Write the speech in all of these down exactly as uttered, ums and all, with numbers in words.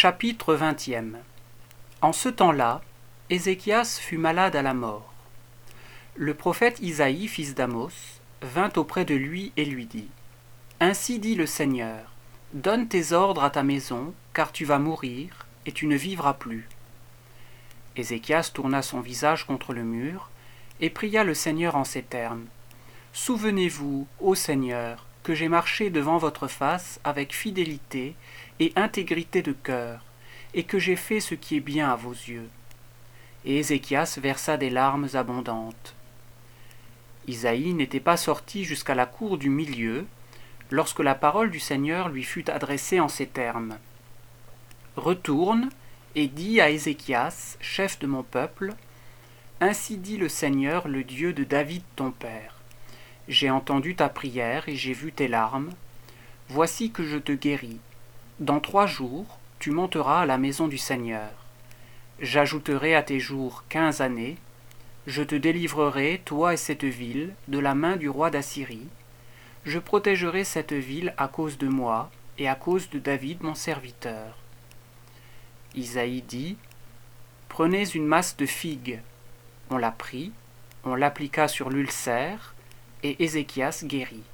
Chapitre vingtième. En ce temps-là, Ézéchias fut malade à la mort. Le prophète Isaïe, fils d'Amos, vint auprès de lui et lui dit : Ainsi dit le Seigneur, donne tes ordres à ta maison, car tu vas mourir, et tu ne vivras plus. Ézéchias tourna son visage contre le mur, et pria le Seigneur en ces termes : Souvenez-vous, ô Seigneur, que j'ai marché devant votre face avec fidélité et intégrité de cœur, et que j'ai fait ce qui est bien à vos yeux. Et Ézéchias versa des larmes abondantes. Isaïe n'était pas sorti jusqu'à la cour du milieu, lorsque la parole du Seigneur lui fut adressée en ces termes : Retourne et dis à Ézéchias, chef de mon peuple : Ainsi dit le Seigneur, le Dieu de David ton père. J'ai entendu ta prière et j'ai vu tes larmes. Voici que je te guéris. Dans trois jours, tu monteras à la maison du Seigneur. J'ajouterai à tes jours quinze années. Je te délivrerai, toi et cette ville, de la main du roi d'Assyrie. Je protégerai cette ville à cause de moi et à cause de David mon serviteur. Isaïe dit : Prenez une masse de figues. On la prit, on l'appliqua sur l'ulcère, et Ézéchias guérit.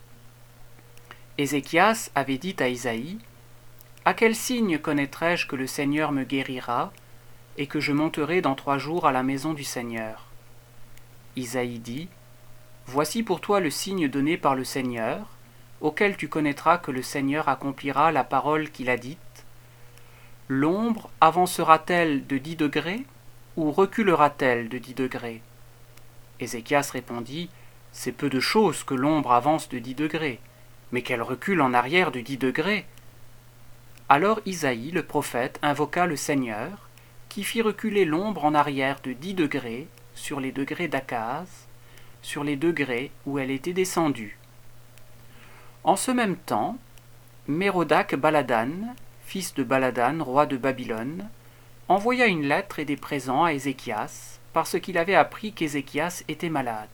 Ézéchias avait dit à Isaïe : À quel signe connaîtrai-je que le Seigneur me guérira et que je monterai dans trois jours à la maison du Seigneur ? Isaïe dit : Voici pour toi le signe donné par le Seigneur, auquel tu connaîtras que le Seigneur accomplira la parole qu'il a dite. L'ombre avancera-t-elle de dix degrés ou reculera-t-elle de dix degrés ? Ézéchias répondit : C'est peu de chose que l'ombre avance de dix degrés, mais qu'elle recule en arrière de dix degrés. Alors Isaïe, le prophète, invoqua le Seigneur, qui fit reculer l'ombre en arrière de dix degrés sur les degrés d'Akaz, sur les degrés où elle était descendue. En ce même temps, Mérodach Baladan, fils de Baladan, roi de Babylone, envoya une lettre et des présents à Ézéchias, parce qu'il avait appris qu'Ézéchias était malade.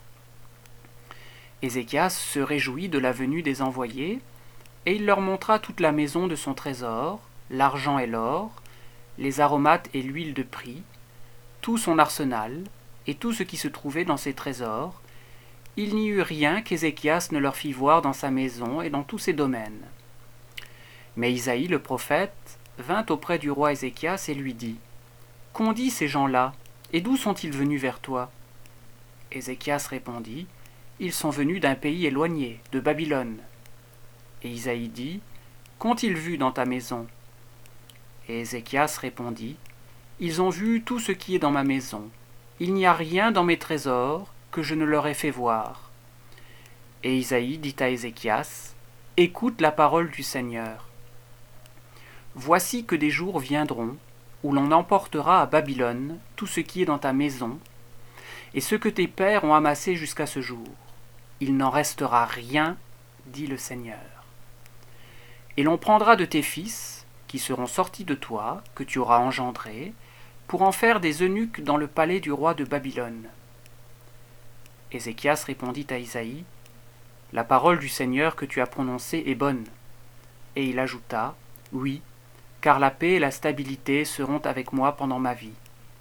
Ézéchias se réjouit de la venue des envoyés, et il leur montra toute la maison de son trésor, l'argent et l'or, les aromates et l'huile de prix, tout son arsenal, et tout ce qui se trouvait dans ses trésors. Il n'y eut rien qu'Ézéchias ne leur fit voir dans sa maison et dans tous ses domaines. Mais Isaïe le prophète vint auprès du roi Ézéchias et lui dit : Qu'ont dit ces gens-là, et d'où sont-ils venus vers toi ? Ézéchias répondit : Ils sont venus d'un pays éloigné, de Babylone. Et Isaïe dit : Qu'ont-ils vu dans ta maison ? Et Ézéchias répondit : Ils ont vu tout ce qui est dans ma maison. Il n'y a rien dans mes trésors que je ne leur ai fait voir. Et Isaïe dit à Ézéchias : Écoute la parole du Seigneur. Voici que des jours viendront où l'on emportera à Babylone tout ce qui est dans ta maison, et ce que tes pères ont amassé jusqu'à ce jour. Il n'en restera rien, dit le Seigneur. Et l'on prendra de tes fils, qui seront sortis de toi, que tu auras engendrés, pour en faire des eunuques dans le palais du roi de Babylone. Ézéchias répondit à Isaïe : La parole du Seigneur que tu as prononcée est bonne. Et il ajouta : Oui, car la paix et la stabilité seront avec moi pendant ma vie.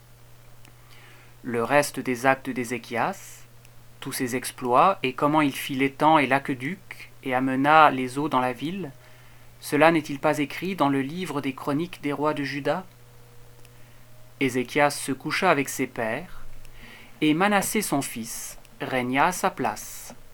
Le reste des actes d'Ézéchias, tous ses exploits, et comment il fit l'étang et l'aqueduc, et amena les eaux dans la ville, cela n'est-il pas écrit dans le livre des chroniques des rois de Juda ? Ézéchias se coucha avec ses pères, et Manassé son fils régna à sa place.